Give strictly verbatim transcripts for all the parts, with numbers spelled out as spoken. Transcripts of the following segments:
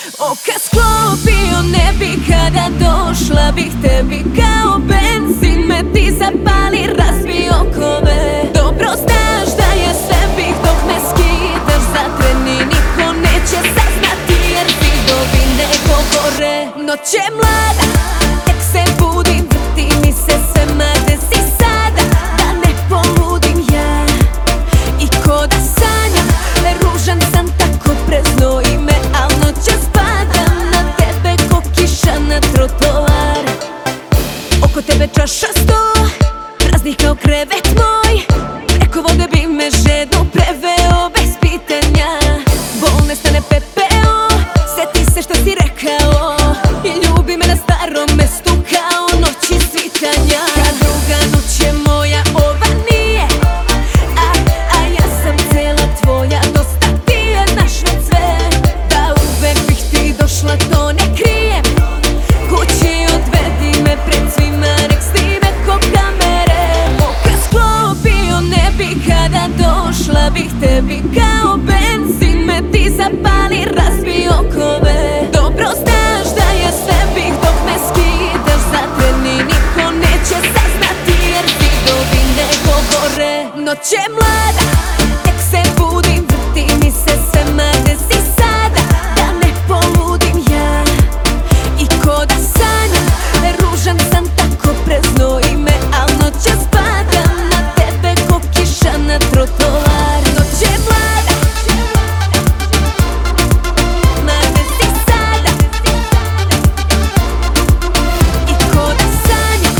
Oka sklopio ne bi kada došla bih tebi. Kao benzin me ti zapali, razbi okove. Dobro znaš da ja sve bih dok me skidaš za tren i niko neće saznati jer zidovi ne govore. Noć je mlada, tek se budim, vrti mi se sve ma gde si sada. Da ne poludim ja i ko da sanjam, ne ružan sam tako preznoj me, al noćas padam na tebe ko kiša na trotoar. Oko tebe čaša sto, praznih kao krevet moj. Preko vode bi me žedno preveo bez pitanja. Bol nestane pepeo, seti se šta si rekao i ljubi me na starom mestu kao noći svitanja. Kad druga noć je moja, ova nije, a, a ja sam cela tvoja. Dosta ti je našla sve, da uvek bih ti došla, to ne krijem. Kući odvedi me pred svima, nek snime ko kamere. Oka sklopio ne bi kada došla bih tebi. Kao benzin me ti zapali, razbi okove. Dobro znaš da ja sve bih dok me skidaš za tren i niko neće saznati jer zidovi ne govore. Noć je mlada, tek se budim, vrti mi se sve ma gde si sada. Da ne poludim ja i ko da sanjam, ne ružan sam tako preznoj me, al noćas padam na tebe ko kiša na trotoar. Noć je mlada, ma gde si sada i ko da sanjam,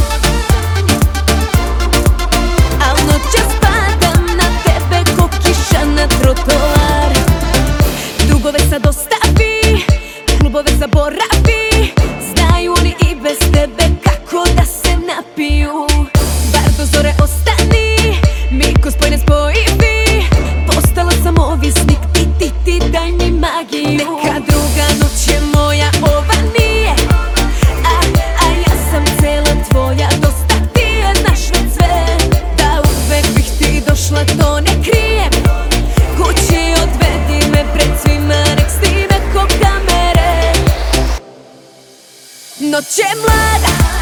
al noćas padam na tebe ko kiša na trotoar. Drugove sad ostavi, klubove zaboravi, znaju oni i bez tebe kako da se napiju. Bar do zore ostani, mi ko spoj nespojivi. Postala sam ovisnik, ti, ti, ti, daj mi magiju. Neka druga noć je moja, ova nije, a, a ja sam cela tvoja. Dosta ti je našla sve, da uvek bih ti došla, to ne krijem. Kući odvedi me pred svima, nek snime ko kamere. Noć je mlada,